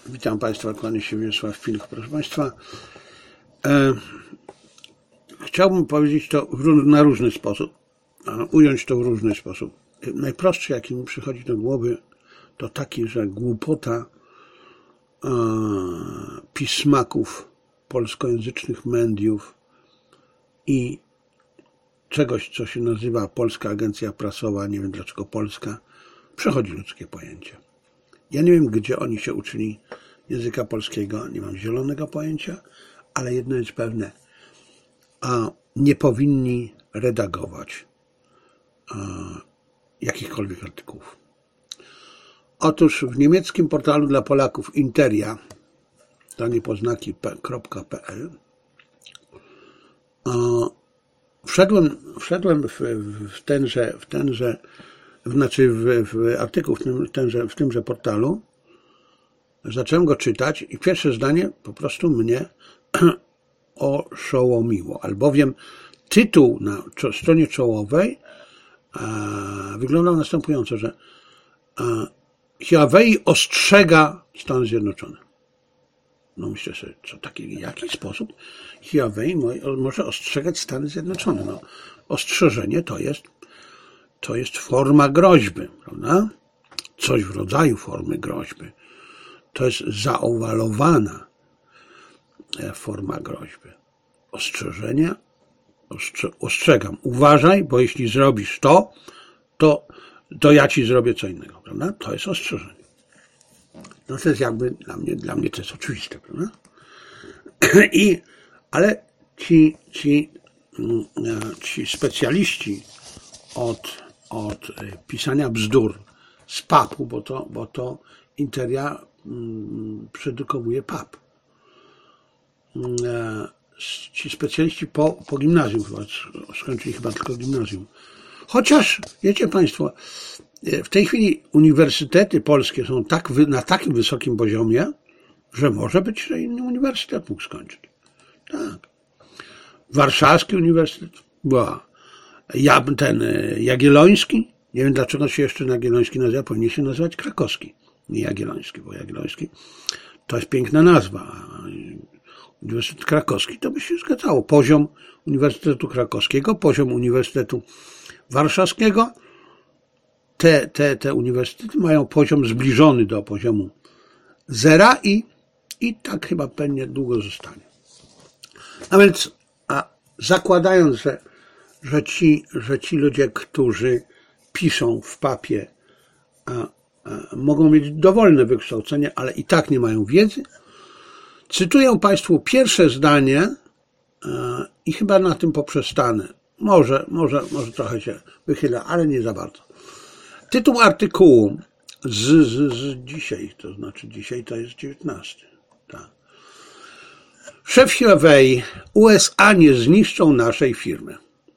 Witam Państwa, kłaniam się Wiesław Pilch, proszę Państwa. Chciałbym powiedzieć to na różny sposób, ująć to w różny sposób. Najprostszy, jaki mi przychodzi do głowy, to taki, że głupota pismaków, polskojęzycznych mediów i czegoś, co się nazywa Polska Agencja Prasowa, nie wiem dlaczego Polska, przechodzi ludzkie pojęcie. Ja nie wiem, gdzie oni się uczyli języka polskiego, nie mam zielonego pojęcia, ale jedno jest pewne, nie powinni redagować jakichkolwiek artykułów. Otóż w niemieckim portalu dla Polaków Interia, to niepoznaki.pl, wszedłem w artykuł w tymże portalu, zacząłem go czytać i pierwsze zdanie po prostu mnie oszołomiło, albowiem tytuł na stronie czołowej wyglądał następująco, że Huawei ostrzega Stany Zjednoczone. No myślę sobie, w jaki sposób Huawei może ostrzegać Stany Zjednoczone? No, ostrzeżenie to jest forma groźby, prawda? Coś w rodzaju formy groźby. To jest zaowalowana forma groźby. Ostrzeżenie, ostrzegam. Uważaj, bo jeśli zrobisz to ja ci zrobię co innego, prawda? To jest ostrzeżenie. No to jest jakby dla mnie to jest oczywiste, prawda? Ale ci specjaliści od pisania bzdur z PAP-u, bo to Interia przedrukowuje PAP. Ci specjaliści po gimnazjum skończyli chyba tylko gimnazjum. Chociaż, wiecie Państwo, w tej chwili uniwersytety polskie są na takim wysokim poziomie, że może być, że inny uniwersytet mógł skończyć. Tak. Warszawski Uniwersytet, ten Jagielloński, nie wiem dlaczego się jeszcze Jagielloński nazywa, powinien się nazywać Krakowski, nie Jagielloński, bo Jagielloński to jest piękna nazwa. Uniwersytet Krakowski to by się zgadzało. Poziom Uniwersytetu Krakowskiego, poziom Uniwersytetu Warszawskiego, te uniwersytety mają poziom zbliżony do poziomu zera i tak chyba pewnie długo zostanie. A więc zakładając, że ci ludzie, którzy piszą w papie, mogą mieć dowolne wykształcenie, ale i tak nie mają wiedzy, cytuję Państwu pierwsze zdanie i chyba na tym poprzestanę. Może trochę się wychylę, ale nie za bardzo. Tytuł artykułu z dzisiaj, to znaczy dzisiaj to jest 19. Tak. Szef Huawei, USA nie zniszczą naszej firmy.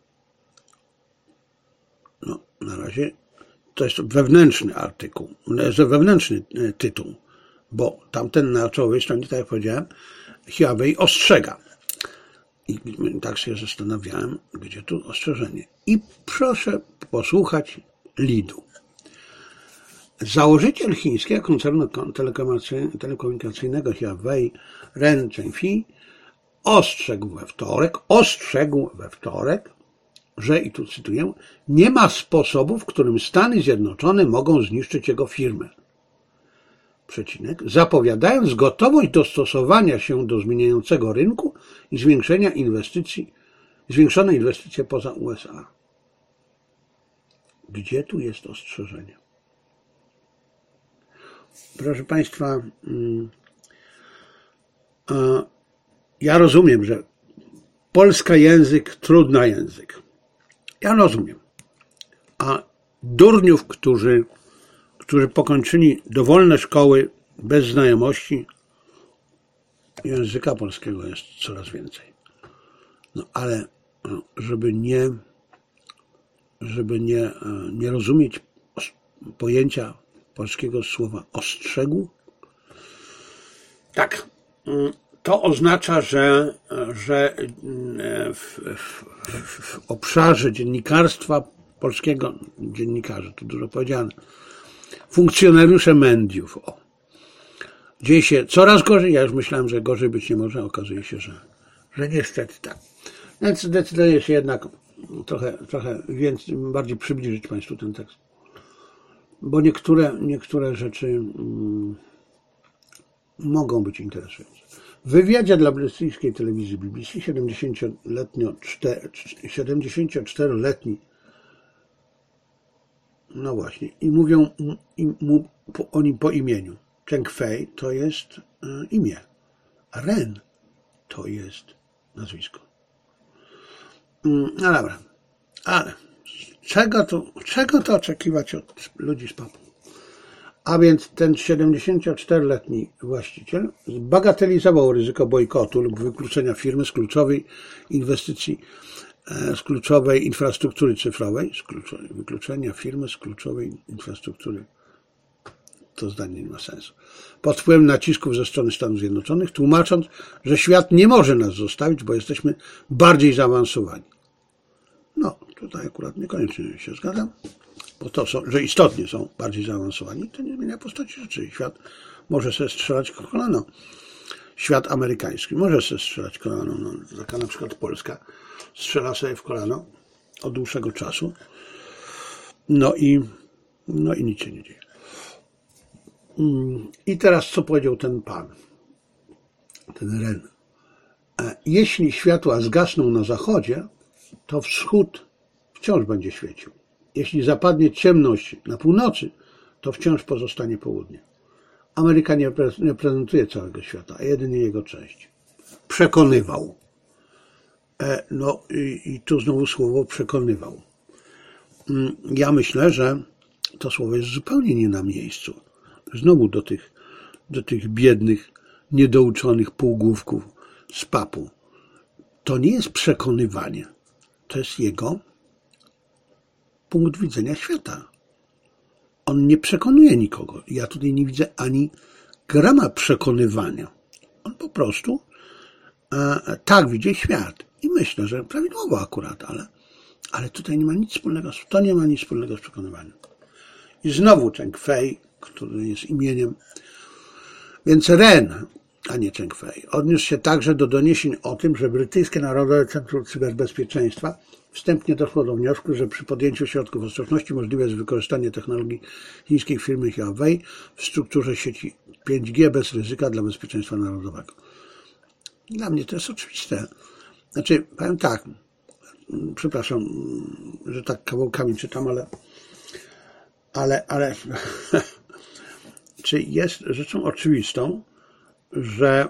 No, na razie to jest wewnętrzny artykuł, wewnętrzny tytuł, bo tamten na czołowej stronie, tak jak powiedziałem, Huawei ostrzega. I tak się zastanawiałem, gdzie tu ostrzeżenie. I proszę posłuchać lidu. Założyciel chińskiego koncernu telekomunikacyjnego Huawei, Ren Zhengfei, ostrzegł we wtorek, że, i tu cytuję, nie ma sposobu, w którym Stany Zjednoczone mogą zniszczyć jego firmę. Zapowiadając gotowość dostosowania się do zmieniającego rynku i zwiększone inwestycje poza USA. Gdzie tu jest ostrzeżenie? Proszę Państwa, ja rozumiem, że polski język, trudny język. Ja rozumiem. A durniów, którzy pokończyli dowolne szkoły bez znajomości języka polskiego jest coraz więcej. No ale żeby nie rozumieć pojęcia polskiego słowa ostrzegł, tak, to oznacza, że w obszarze dziennikarstwa polskiego, dziennikarze, to dużo powiedziane, funkcjonariusze mediów Dzieje się coraz gorzej. Ja już myślałem, że gorzej być nie może. Okazuje się, że niestety tak. Więc decyduję się jednak trochę więcej, bardziej przybliżyć Państwu ten tekst. Bo niektóre rzeczy mogą być interesujące. W wywiadzie dla brytyjskiej telewizji BBC 74-letni, no właśnie, i mówią o nim po imieniu. Cheng Fei to jest imię, a Ren to jest nazwisko. No dobra, ale czego to oczekiwać od ludzi z papu? A więc ten 74-letni właściciel zbagatelizował ryzyko bojkotu lub wykluczenia firmy z kluczowej inwestycji, z kluczowej infrastruktury cyfrowej, wykluczenia firmy z kluczowej infrastruktury. To zdanie nie ma sensu. Pod wpływem nacisków ze strony Stanów Zjednoczonych, tłumacząc, że świat nie może nas zostawić, bo jesteśmy bardziej zaawansowani. No, tutaj akurat niekoniecznie się zgadzam, bo to są, że istotnie są bardziej zaawansowani, to nie zmienia postaci rzeczy. Świat może sobie strzelać kolano. Świat amerykański może sobie strzelać kolano. No, taka na przykład Polska strzela sobie w kolano od dłuższego czasu. No i nic się nie dzieje. I teraz co powiedział ten pan, ten Ren? Jeśli światła zgasną na zachodzie, to wschód wciąż będzie świecił. Jeśli zapadnie ciemność na północy, to wciąż pozostanie południe. Ameryka nie reprezentuje całego świata, a jedynie jego część. Przekonywał. No i tu znowu słowo przekonywał. Ja myślę, że to słowo jest zupełnie nie na miejscu. Znowu do tych biednych, niedouczonych półgłówków z papu. To nie jest przekonywanie. To jest jego punkt widzenia świata. On nie przekonuje nikogo. Ja tutaj nie widzę ani grama przekonywania. On po prostu tak widzi świat. I myślę, że prawidłowo akurat, ale tutaj nie ma nic wspólnego, to nie ma nic wspólnego z przekonywaniem. I znowu Cheng Fei, który jest imieniem. Więc Ren, a nie Cheng Fei, odniósł się także do doniesień o tym, że brytyjskie Narodowe Centrum Cyberbezpieczeństwa wstępnie doszło do wniosku, że przy podjęciu środków ostrożności możliwe jest wykorzystanie technologii chińskiej firmy Huawei w strukturze sieci 5G bez ryzyka dla bezpieczeństwa narodowego. Dla mnie to jest oczywiste. Znaczy, powiem tak, przepraszam, że tak kawałkami czytam, ale czy jest rzeczą oczywistą, że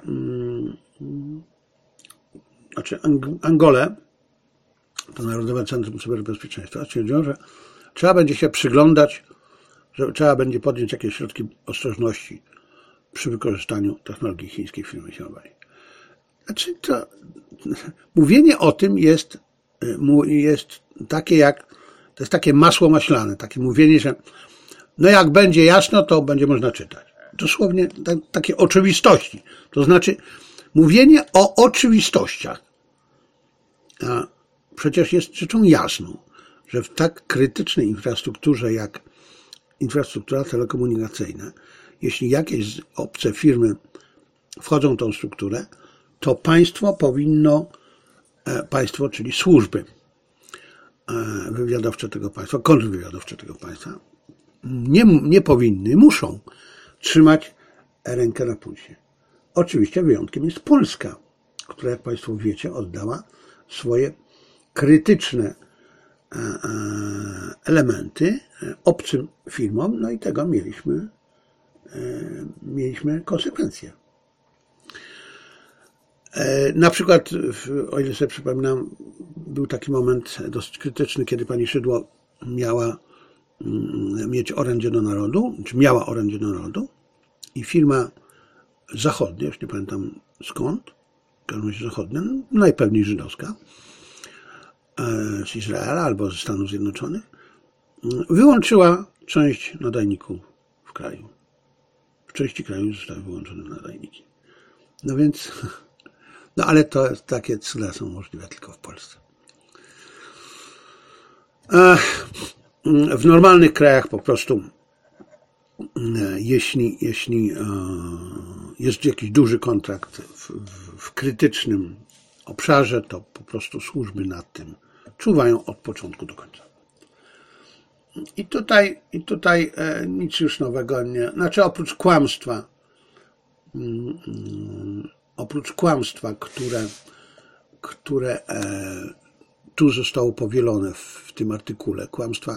Angolę, to Narodowe Centrum Cyberbezpieczeństwa, stwierdziło, że trzeba będzie się przyglądać, że trzeba będzie podjąć jakieś środki ostrożności przy wykorzystaniu technologii chińskiej firmy Huawei. Znaczy to mówienie o tym jest takie to jest takie masło maślane, takie mówienie, że no jak będzie jasno, to będzie można czytać. Dosłownie takie oczywistości. To znaczy mówienie o oczywistościach. A przecież jest rzeczą jasną, że w tak krytycznej infrastrukturze jak infrastruktura telekomunikacyjna, jeśli jakieś obce firmy wchodzą w tą strukturę, to państwo, czyli służby wywiadowcze tego państwa, kontrwywiadowcze tego państwa, nie powinny, muszą trzymać rękę na pulsie. Oczywiście wyjątkiem jest Polska, która, jak Państwo wiecie, oddała swoje krytyczne elementy obcym firmom, no i tego mieliśmy konsekwencje. Na przykład, o ile sobie przypominam, był taki moment dosyć krytyczny, kiedy pani Szydło miała mieć orędzie do narodu, czy miała orędzie do narodu i firma zachodnia, już nie pamiętam skąd, w każdym razie zachodnia, najpewniej żydowska, z Izraela albo ze Stanów Zjednoczonych, wyłączyła część nadajników w kraju. W części kraju zostały wyłączone nadajniki. No więc, no ale takie cuda są możliwe tylko w Polsce. W normalnych krajach po prostu, jeśli jest jakiś duży kontrakt w krytycznym obszarze, to po prostu służby nad tym czuwają od początku do końca. I tutaj nic już nowego nie, znaczy oprócz kłamstwa, które tu zostało powielone w tym artykule, kłamstwa,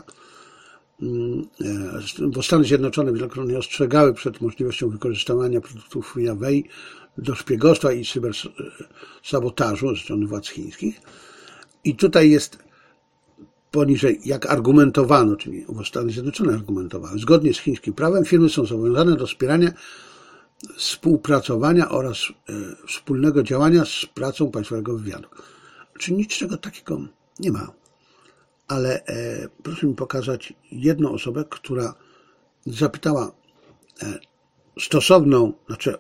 bo Stany Zjednoczone wielokrotnie ostrzegały przed możliwością wykorzystywania produktów Huawei do szpiegostwa i cybersabotażu ze strony władz chińskich. I tutaj jest poniżej, jak argumentowano, czyli Stany Zjednoczone argumentowały, zgodnie z chińskim prawem firmy są zobowiązane do wspierania, współpracowania oraz wspólnego działania z pracą państwowego wywiadu. Czyli niczego takiego nie ma. Ale proszę mi pokazać jedną osobę, która zapytała stosowną, znaczy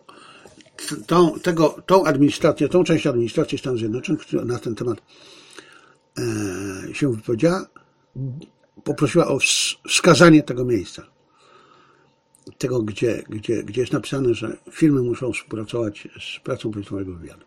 tą administrację, tą część administracji Stanów Zjednoczonych, która na ten temat się wypowiedziała, poprosiła o wskazanie tego miejsca. Tego, gdzie jest napisane, że firmy muszą współpracować z pracą państwowego wywiadu.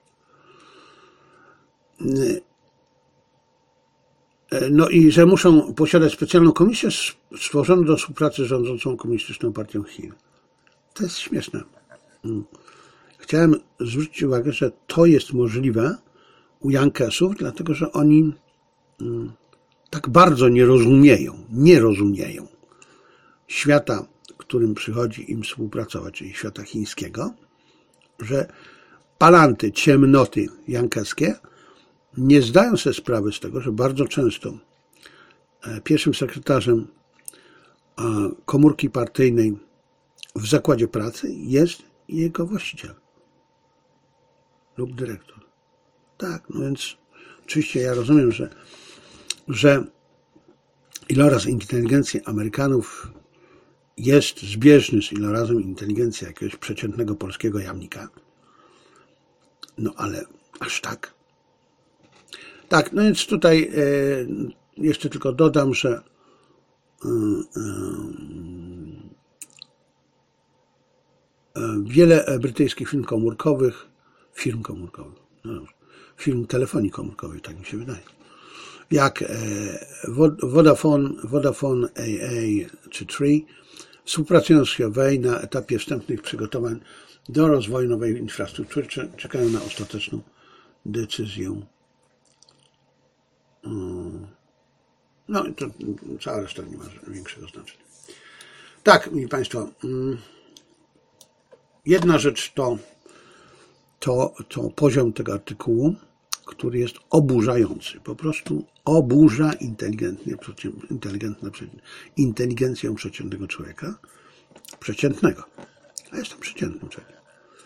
No i że muszą posiadać specjalną komisję stworzoną do współpracy z rządzącą Komunistyczną Partią Chin. To jest śmieszne. Chciałem zwrócić uwagę, że to jest możliwe u Yankesów, dlatego że oni tak bardzo nie rozumieją świata, którym przychodzi im współpracować, czyli świata chińskiego, że palanty, ciemnoty jankeskie nie zdają sobie sprawy z tego, że bardzo często pierwszym sekretarzem komórki partyjnej w zakładzie pracy jest jego właściciel lub dyrektor. Tak, no więc oczywiście ja rozumiem, że iloraz inteligencji Amerykanów jest zbieżny z ilorazem inteligencji jakiegoś przeciętnego polskiego jamnika. No ale aż tak? Tak, no więc tutaj jeszcze tylko dodam, że wiele brytyjskich firm telefonii komórkowej, tak mi się wydaje, jak Vodafone AA czy Three, współpracują z Huawei na etapie wstępnych przygotowań do rozwoju nowej infrastruktury, czekają na ostateczną decyzję. No i to cała reszta nie ma większego znaczenia. Tak, mili Państwo, jedna rzecz to poziom tego artykułu, który jest oburzający. Po prostu oburza inteligencją przeciętnego człowieka. Przeciętnego. A jestem przeciętnym człowiekiem.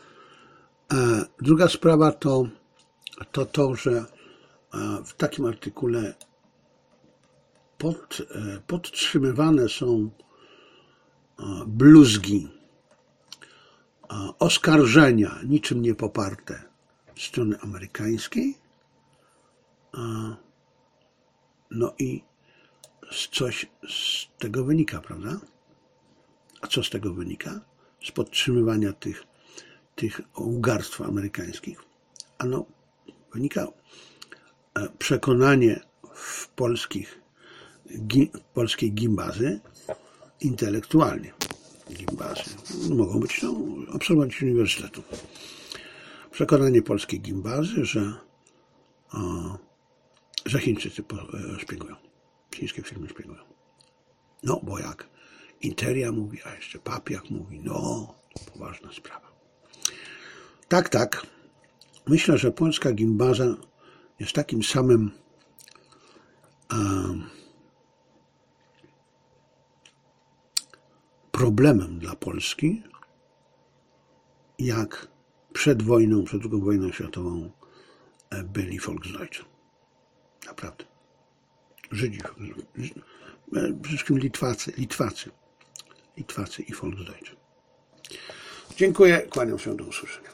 Druga sprawa to, że w takim artykule podtrzymywane są bluzgi, oskarżenia niczym nie poparte strony amerykańskiej. No i coś z tego wynika, prawda? A co z tego wynika? Z podtrzymywania tych łgarstw amerykańskich. Ano wynika przekonanie w polskiej gimbazy intelektualnie. Gimbazy mogą być absolwenci uniwersytetu. Przekonanie polskiej gimbazy, że Chińczycy szpiegują. Chińskie firmy szpiegują. No, bo jak Interia mówi, a jeszcze Papiak mówi, no, to poważna sprawa. Tak. Myślę, że polska gimbaza jest takim samym problemem dla Polski, jak przed II wojną światową byli Volksdeutsche. Naprawdę. Żydzi, przede wszystkim Litwacy i Volksdeutsche. Dziękuję, kłaniam się, do usłyszenia.